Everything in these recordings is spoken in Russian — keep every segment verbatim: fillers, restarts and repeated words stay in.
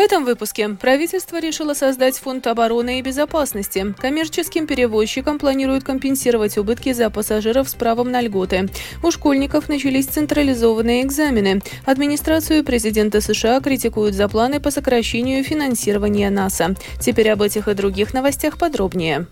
этом выпуске правительство решило создать фонд обороны и безопасности. Коммерческим перевозчикам планируют компенсировать убытки за пассажиров с правом на льготы. У школьников начались централизованные экзамены. Администрацию президента США критикуют за планы по сокращению финансирования НАСА. Теперь об этих и других новостях подробнее.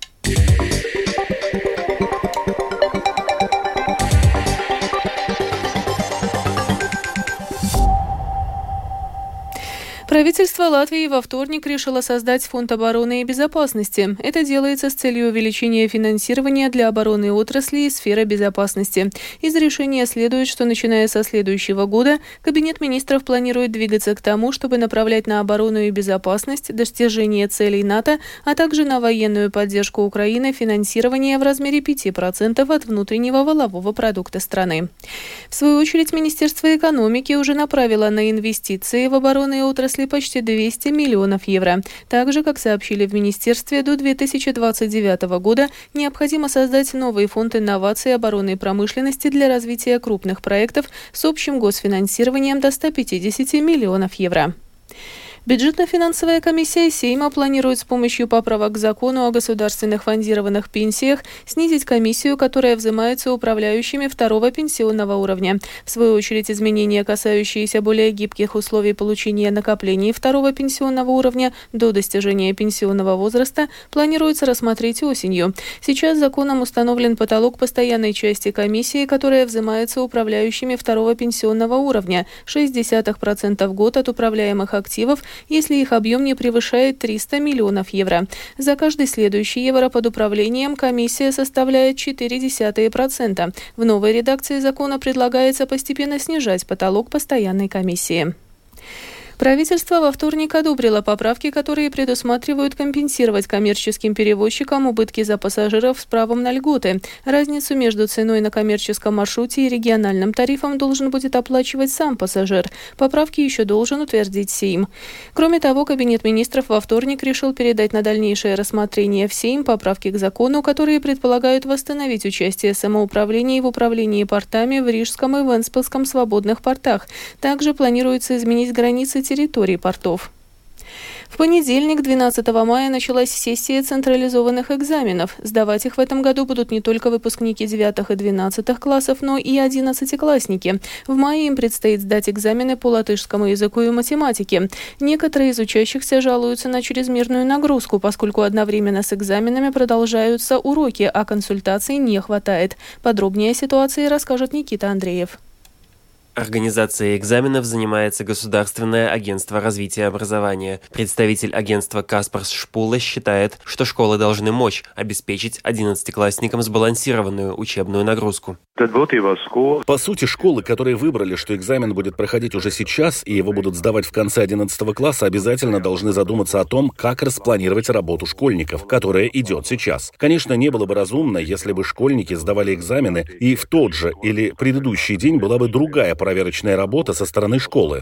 Правительство Латвии во вторник решило создать фонд обороны и безопасности. Это делается с целью увеличения финансирования для оборонной отрасли и сферы безопасности. Из решения следует, что начиная со следующего года Кабинет министров планирует двигаться к тому, чтобы направлять на оборону и безопасность, достижение целей НАТО, а также на военную поддержку Украины финансирование в размере пяти процентов от внутреннего валового продукта страны. В свою очередь, Министерство экономики уже направило на инвестиции в оборонные отрасли почти двести миллионов евро. Также, как сообщили в Министерстве, до две тысячи двадцать девятого года необходимо создать новый фонд инноваций оборонной промышленности для развития крупных проектов с общим госфинансированием до ста пятидесяти миллионов евро. Бюджетно-финансовая комиссия Сейма планирует с помощью поправок к закону о государственных фондированных пенсиях снизить комиссию, которая взимается управляющими второго пенсионного уровня. В свою очередь, изменения, касающиеся более гибких условий получения накоплений второго пенсионного уровня до достижения пенсионного возраста, планируется рассмотреть осенью. Сейчас законом установлен потолок постоянной части комиссии, которая взимается управляющими второго пенсионного уровня – шесть десятых процента в год от управляемых активов, если их объем не превышает триста миллионов евро. За каждый следующий евро под управлением комиссия составляет четыре десятых процента. В новой редакции закона предлагается постепенно снижать потолок постоянной комиссии. Правительство во вторник одобрило поправки, которые предусматривают компенсировать коммерческим перевозчикам убытки за пассажиров с правом на льготы. Разницу между ценой на коммерческом маршруте и региональным тарифом должен будет оплачивать сам пассажир. Поправки еще должен утвердить Сейм. Кроме того, Кабинет министров во вторник решил передать на дальнейшее рассмотрение в Сейм поправки к закону, которые предполагают восстановить участие самоуправления в управлении портами в Рижском и Вентспилском свободных портах. Также планируется изменить границы территории портов. В понедельник, двенадцатого мая, началась сессия централизованных экзаменов. Сдавать их в этом году будут не только выпускники девятых и двенадцатых классов, но и одиннадцатиклассники. В мае им предстоит сдать экзамены по латышскому языку и математике. Некоторые из учащихся жалуются на чрезмерную нагрузку, поскольку одновременно с экзаменами продолжаются уроки, а консультаций не хватает. Подробнее о ситуации расскажет Никита Андреев. Организацией экзаменов занимается Государственное агентство развития образования. Представитель агентства Каспарс Шпула считает, что школы должны мочь обеспечить одиннадцатиклассникам сбалансированную учебную нагрузку. По сути, школы, которые выбрали, что экзамен будет проходить уже сейчас и его будут сдавать в конце одиннадцатого класса, обязательно должны задуматься о том, как распланировать работу школьников, которая идет сейчас. Конечно, не было бы разумно, если бы школьники сдавали экзамены, и в тот же или предыдущий день была бы другая проверочная работа со стороны школы.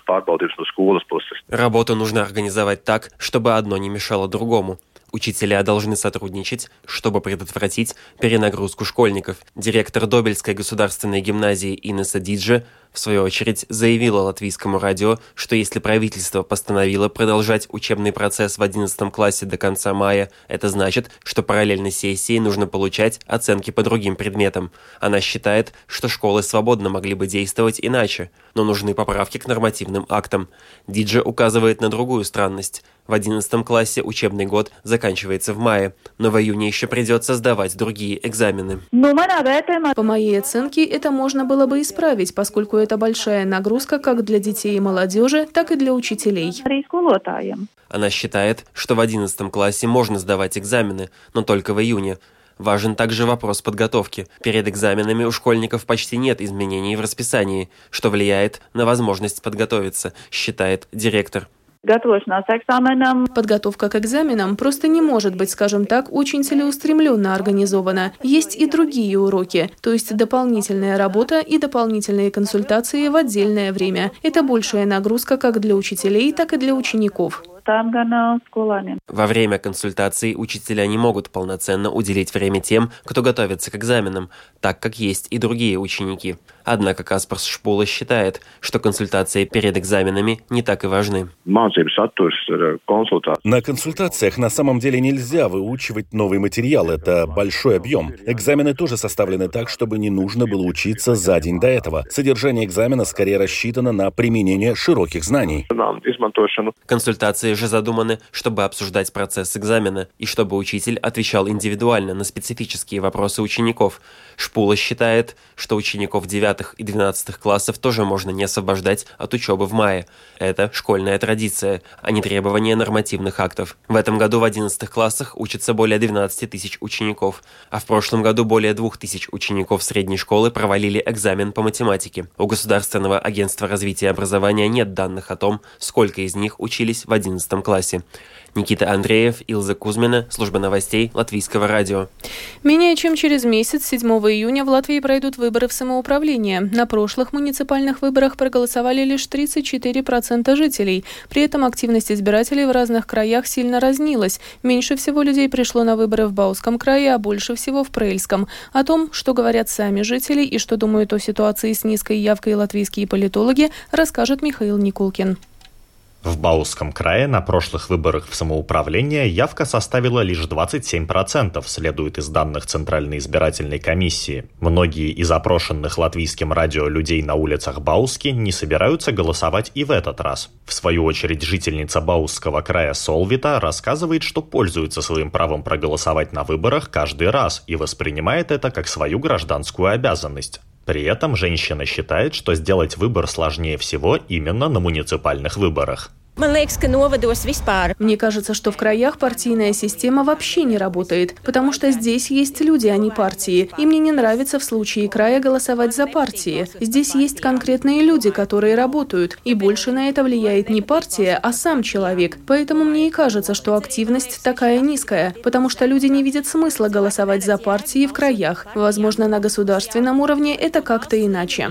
Работу нужно организовать так, чтобы одно не мешало другому. Учителя должны сотрудничать, чтобы предотвратить перенагрузку школьников. Директор Добельской государственной гимназии Инесса Диджа в свою очередь заявила латвийскому радио, что если правительство постановило продолжать учебный процесс в одиннадцатом классе до конца мая, это значит, что параллельно сессии нужно получать оценки по другим предметам. Она считает, что школы свободно могли бы действовать иначе, но нужны поправки к нормативным актам. Диджа указывает на другую странность. В одиннадцатом классе учебный год заканчивается в мае, но в июне еще придется сдавать другие экзамены. По моей оценке, это можно было бы исправить, поскольку это большая нагрузка как для детей и молодежи, так и для учителей. Она считает, что в одиннадцатом классе можно сдавать экзамены, но только в июне. Важен также вопрос подготовки. Перед экзаменами у школьников почти нет изменений в расписании, что влияет на возможность подготовиться, считает директор. Подготовка к экзаменам просто не может быть, скажем так, очень целеустремленно организована. Есть и другие уроки, то есть дополнительная работа и дополнительные консультации в отдельное время. Это большая нагрузка как для учителей, так и для учеников. Во время консультаций учителя не могут полноценно уделить время тем, кто готовится к экзаменам, так как есть и другие ученики. Однако Каспарс Шпула считает, что консультации перед экзаменами не так и важны. На консультациях на самом деле нельзя выучивать новый материал, это большой объем. Экзамены тоже составлены так, чтобы не нужно было учиться за день до этого. Содержание экзамена скорее рассчитано на применение широких знаний. Консультации же задуманы, чтобы обсуждать процесс экзамена и чтобы учитель отвечал индивидуально на специфические вопросы учеников. Шпула считает, что учеников девятых и двенадцатых классов тоже можно не освобождать от учебы в мае. Это школьная традиция, а не требование нормативных актов. В этом году в одиннадцатых классах учатся более двенадцати тысяч учеников, а в прошлом году более двух тысяч учеников средней школы провалили экзамен по математике. У Государственного агентства развития и образования нет данных о том, сколько из них учились в одиннадцатом классе. Никита Андреев, Илза Кузьмина, служба новостей Латвийского радио. Менее чем через месяц, седьмого июня, в Латвии пройдут выборы в самоуправление. На прошлых муниципальных выборах проголосовали лишь тридцать четыре процента жителей. При этом активность избирателей в разных краях сильно разнилась. Меньше всего людей пришло на выборы в Бауском крае, а больше всего в Прельском. О том, что говорят сами жители и что думают о ситуации с низкой явкой латвийские политологи, расскажет Михаил Никулкин. В Бауском крае на прошлых выборах в самоуправление явка составила лишь двадцать семь процентов, следует из данных Центральной избирательной комиссии. Многие из опрошенных латвийским радио людей на улицах Бауски не собираются голосовать и в этот раз. В свою очередь, жительница Бауского края Солвита рассказывает, что пользуется своим правом проголосовать на выборах каждый раз и воспринимает это как свою гражданскую обязанность. При этом женщина считает, что сделать выбор сложнее всего именно на муниципальных выборах. Мне кажется, что в краях партийная система вообще не работает, потому что здесь есть люди, а не партии. И мне не нравится в случае края голосовать за партии. Здесь есть конкретные люди, которые работают, и больше на это влияет не партия, а сам человек. Поэтому мне и кажется, что активность такая низкая, потому что люди не видят смысла голосовать за партии в краях. Возможно, на государственном уровне это как-то иначе.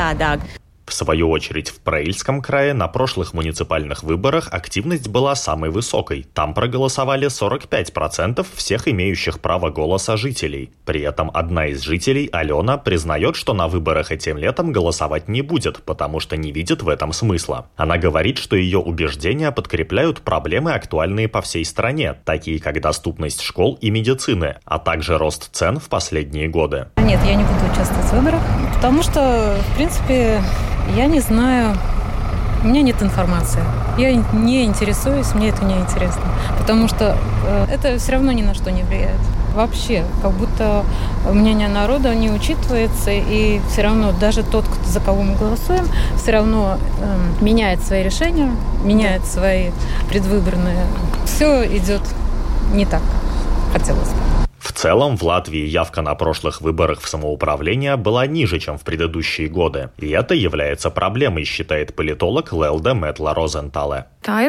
В свою очередь, в Прельском крае на прошлых муниципальных выборах активность была самой высокой. Там проголосовали сорок пять процентов всех имеющих право голоса жителей. При этом одна из жителей, Алена, признает, что на выборах этим летом голосовать не будет, потому что не видит в этом смысла. Она говорит, что ее убеждения подкрепляют проблемы, актуальные по всей стране, такие как доступность школ и медицины, а также рост цен в последние годы. Нет, я не буду участвовать в выборах, потому что, в принципе, я не знаю, у меня нет информации. Я не интересуюсь, мне это не интересно. Потому что э, это все равно ни на что не влияет. Вообще, как будто мнение народа не учитывается, и все равно даже тот, за кого мы голосуем, все равно э, меняет свои решения, меняет свои предвыборные. Все идет не так, хотелось бы. В целом, в Латвии явка на прошлых выборах в самоуправление была ниже, чем в предыдущие годы. И это является проблемой, считает политолог Лелда Метла Розентале.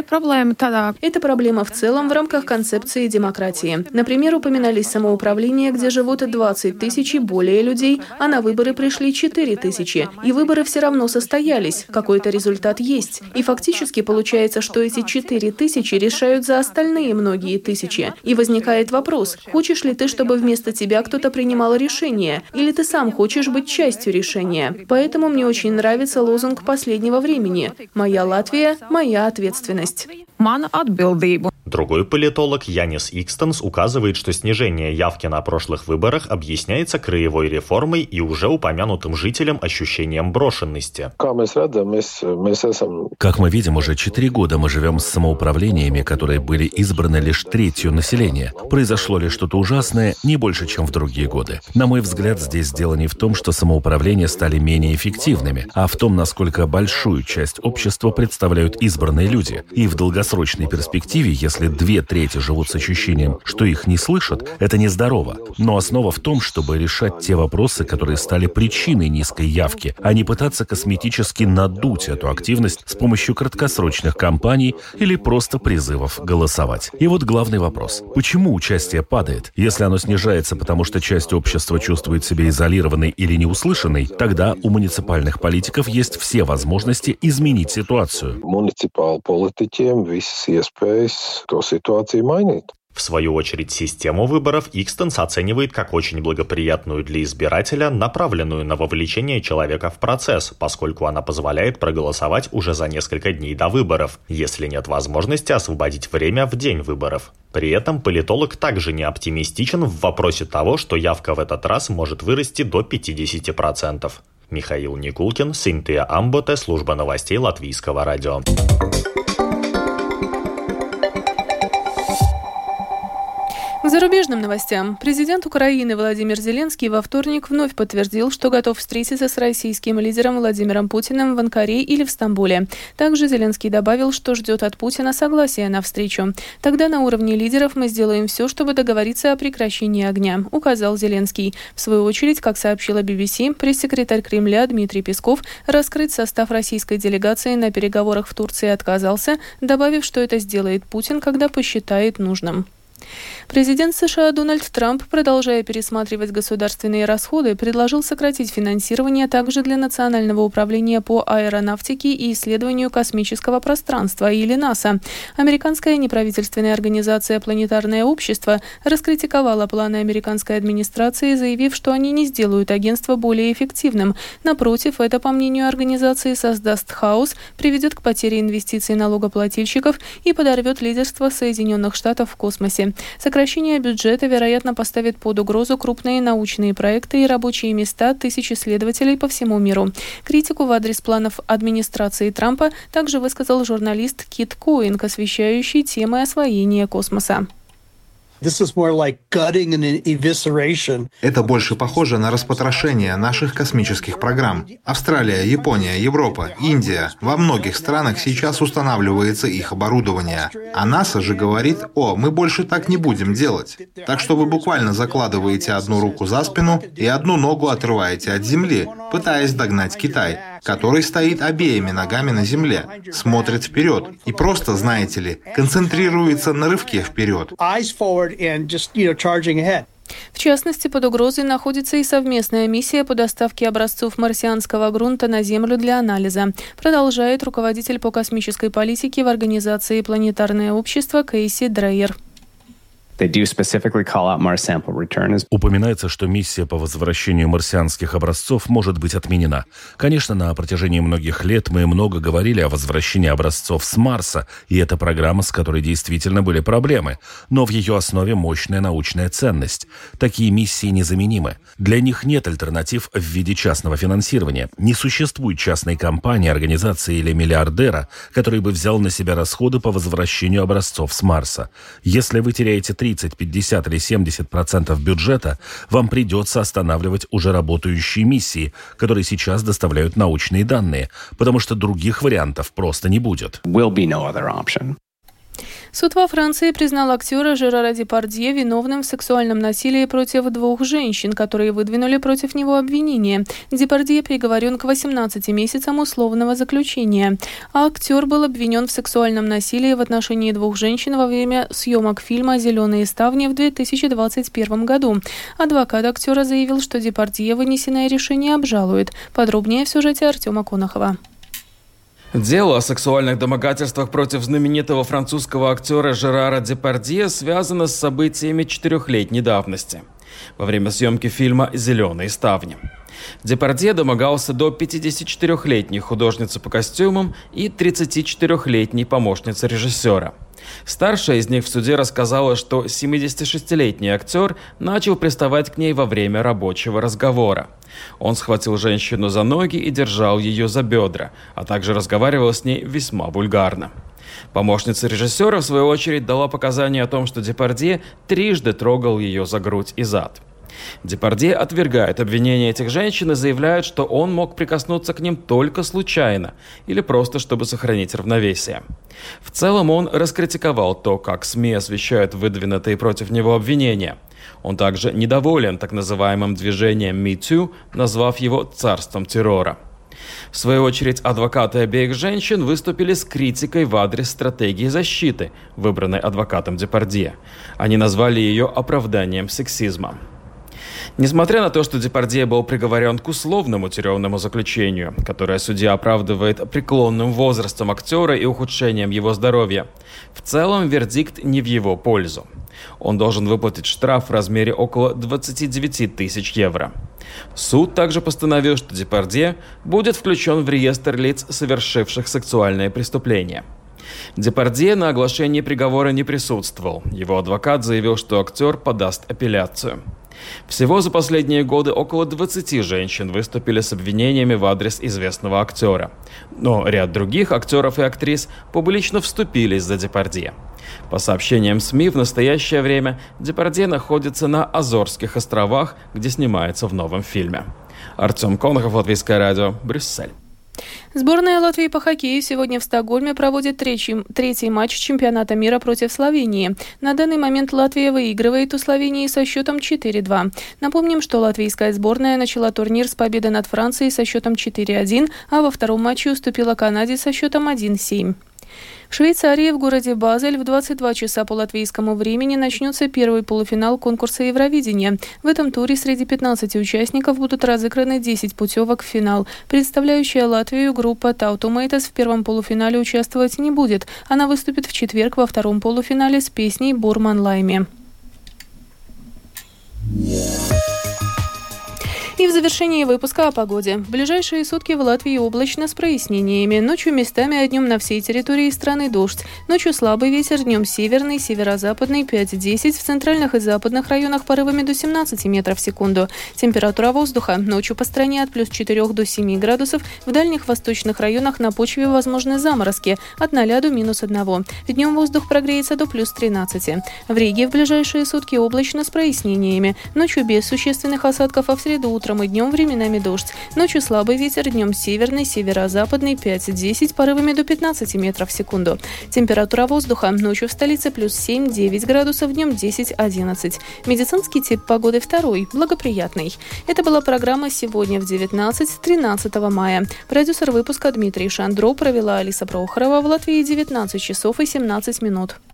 Это проблема в целом в рамках концепции демократии. Например, упоминались самоуправления, где живут двадцать тысяч и более людей, а на выборы пришли четыре тысячи. И выборы все равно состоялись, какой-то результат есть. И фактически получается, что эти четыре тысячи решают за остальные многие тысячи. И возникает вопрос, хочешь ли ты, чтобы вместо тебя кто-то принимал решение, или ты сам хочешь быть частью решения. Поэтому мне очень нравится лозунг последнего времени «Моя Латвия, моя ответственность». Другой политолог Янис Икстенс указывает, что снижение явки на прошлых выборах объясняется краевой реформой и уже упомянутым жителям ощущением брошенности. Как мы видим, уже четыре года мы живем с самоуправлениями, которые были избраны лишь третью населения. Произошло ли что-то ужасное? Не больше, чем в другие годы. На мой взгляд, здесь дело не в том, что самоуправления стали менее эффективными, а в том, насколько большую часть общества представляют избранные люди. И в долгосрочной перспективе, если две трети живут с ощущением, что их не слышат, это нездорово. Но основа в том, чтобы решать те вопросы, которые стали причиной низкой явки, а не пытаться косметически надуть эту активность с помощью краткосрочных кампаний или просто призывов голосовать. И вот главный вопрос. Почему участие падает? Если оно снижается, потому что часть общества чувствует себя изолированной или неуслышанной, тогда у муниципальных политиков есть все возможности изменить ситуацию. Politiķiem visas iespējas to situāciju mainīt. В свою очередь, систему выборов Икстенс оценивает как очень благоприятную для избирателя, направленную на вовлечение человека в процесс, поскольку она позволяет проголосовать уже за несколько дней до выборов, если нет возможности освободить время в день выборов. При этом политолог также не оптимистичен в вопросе того, что явка в этот раз может вырасти до пятьдесят процентов. Михаил Никулкин, Синтия Амботе, служба новостей Латвийского радио. К зарубежным новостям. Президент Украины Владимир Зеленский во вторник вновь подтвердил, что готов встретиться с российским лидером Владимиром Путиным в Анкаре или в Стамбуле. Также Зеленский добавил, что ждет от Путина согласия на встречу. «Тогда на уровне лидеров мы сделаем все, чтобы договориться о прекращении огня», указал Зеленский. В свою очередь, как сообщила би би си, пресс-секретарь Кремля Дмитрий Песков раскрыть состав российской делегации на переговорах в Турции отказался, добавив, что это сделает Путин, когда посчитает нужным. Президент США Дональд Трамп, продолжая пересматривать государственные расходы, предложил сократить финансирование также для Национального управления по аэронавтике и исследованию космического пространства, или НАСА. Американская неправительственная организация «Планетарное общество» раскритиковала планы американской администрации, заявив, что они не сделают агентство более эффективным. Напротив, это, по мнению организации, создаст хаос, приведет к потере инвестиций налогоплательщиков и подорвет лидерство Соединенных Штатов в космосе. Сокращение бюджета, вероятно, поставит под угрозу крупные научные проекты и рабочие места тысяч исследователей по всему миру. Критику в адрес планов администрации Трампа также высказал журналист Кит Коинг, освещающий темы освоения космоса. Это больше похоже на распотрошение наших космических программ. Австралия, Япония, Европа, Индия. Во многих странах сейчас устанавливается их оборудование. А НАСА же говорит: «О, мы больше так не будем делать». Так что вы буквально закладываете одну руку за спину и одну ногу отрываете от земли, пытаясь догнать Китай, который стоит обеими ногами на земле, смотрит вперед и просто, знаете ли, концентрируется на рывке вперед. В частности, под угрозой находится и совместная миссия по доставке образцов марсианского грунта на Землю для анализа, продолжает руководитель по космической политике в организации «Планетарное общество» Кейси Дрейер. Упоминается, что миссия по возвращению марсианских образцов может быть отменена. Конечно, на протяжении многих лет мы много говорили о возвращении образцов с Марса, и это программа, с которой действительно были проблемы, но в ее основе мощная научная ценность. Такие миссии незаменимы. Для них нет альтернатив в виде частного финансирования. Не существует частной компании, организации или миллиардера, который бы взял на себя расходы по возвращению образцов с Марса. Если вы теряете тридцать, пятьдесят или семьдесят процентов бюджета, вам придется останавливать уже работающие миссии, которые сейчас доставляют научные данные, потому что других вариантов просто не будет. Суд во Франции признал актера Жерара Депардье виновным в сексуальном насилии против двух женщин, которые выдвинули против него обвинения. Депардье приговорен к восемнадцати месяцам условного заключения. А актер был обвинен в сексуальном насилии в отношении двух женщин во время съемок фильма «Зеленые ставни» в две тысячи двадцать первом году. Адвокат актера заявил, что Депардье вынесенное решение обжалует. Подробнее в сюжете Артема Конохова. Дело о сексуальных домогательствах против знаменитого французского актера Жерара Депардье связано с событиями четырехлетней давности во время съемки фильма «Зеленые ставни». Депардье домогался до пятидесятичетырёхлетней художницы по костюмам и тридцатичетырёхлетней помощницы режиссера. Старшая из них в суде рассказала, что семидесятишестилетний актер начал приставать к ней во время рабочего разговора. Он схватил женщину за ноги и держал ее за бедра, а также разговаривал с ней весьма вульгарно. Помощница режиссера, в свою очередь, дала показания о том, что Депардье трижды трогал ее за грудь и зад. Депардье отвергает обвинения этих женщин и заявляет, что он мог прикоснуться к ним только случайно или просто чтобы сохранить равновесие. В целом он раскритиковал то, как СМИ освещают выдвинутые против него обвинения. Он также недоволен так называемым движением «Ми Ту», назвав его «царством террора». В свою очередь, адвокаты обеих женщин выступили с критикой в адрес стратегии защиты, выбранной адвокатом Депардье. Они назвали ее оправданием сексизма. Несмотря на то, что Депардье был приговорен к условному тюремному заключению, которое судья оправдывает преклонным возрастом актера и ухудшением его здоровья, в целом вердикт не в его пользу. Он должен выплатить штраф в размере около двадцать девять тысяч евро. Суд также постановил, что Депардье будет включен в реестр лиц, совершивших сексуальные преступления. Депардье на оглашении приговора не присутствовал. Его адвокат заявил, что актер подаст апелляцию. Всего за последние годы около двадцати женщин выступили с обвинениями в адрес известного актера. Но ряд других актеров и актрис публично вступились за Депардье. По сообщениям СМИ, в настоящее время Депардье находится на Азорских островах, где снимается в новом фильме. Артем Конохов, Латвийское радио, Брюссель. Сборная Латвии по хоккею сегодня в Стокгольме проводит третий, третий матч чемпионата мира против Словении. На данный момент Латвия выигрывает у Словении со счетом четыре-два. Напомним, что латвийская сборная начала турнир с победы над Францией со счетом четыре-один, а во втором матче уступила Канаде со счетом один-семь. В Швейцарии в городе Базель в двадцать два часа по латвийскому времени начнется первый полуфинал конкурса Евровидения. В этом туре среди пятнадцати участников будут разыграны десять путевок в финал. Представляющая Латвию группа Tautūmeitas в первом полуфинале участвовать не будет. Она выступит в четверг во втором полуфинале с песней «Бурман Лайме». И в завершении выпуска о погоде. В ближайшие сутки в Латвии облачно с прояснениями. Ночью местами, а днем на всей территории страны дождь. Ночью слабый ветер, днем северный, северо-западный пять-десять, в центральных и западных районах порывами до семнадцати метров в секунду. Температура воздуха ночью по стране от плюс четырёх до семи градусов, в дальних восточных районах на почве возможны заморозки от ноля до минус одного. Днем воздух прогреется до плюс тринадцати. В Риге в ближайшие сутки облачно с прояснениями. Ночью без существенных осадков, а в среду утром и днем временами дождь. Ночью слабый ветер, днем северный, северо-западный пять-десять, порывами до пятнадцати метров в секунду. Температура воздуха ночью в столице плюс семь-девять градусов, днем десять-одиннадцать. Медицинский тип погоды второй, благоприятный. Это была программа «Сегодня в девятнадцать-тринадцатого мая». Продюсер выпуска Дмитрий Шандро, провела Алиса Прохорова. В Латвии девятнадцать часов и семнадцать минут.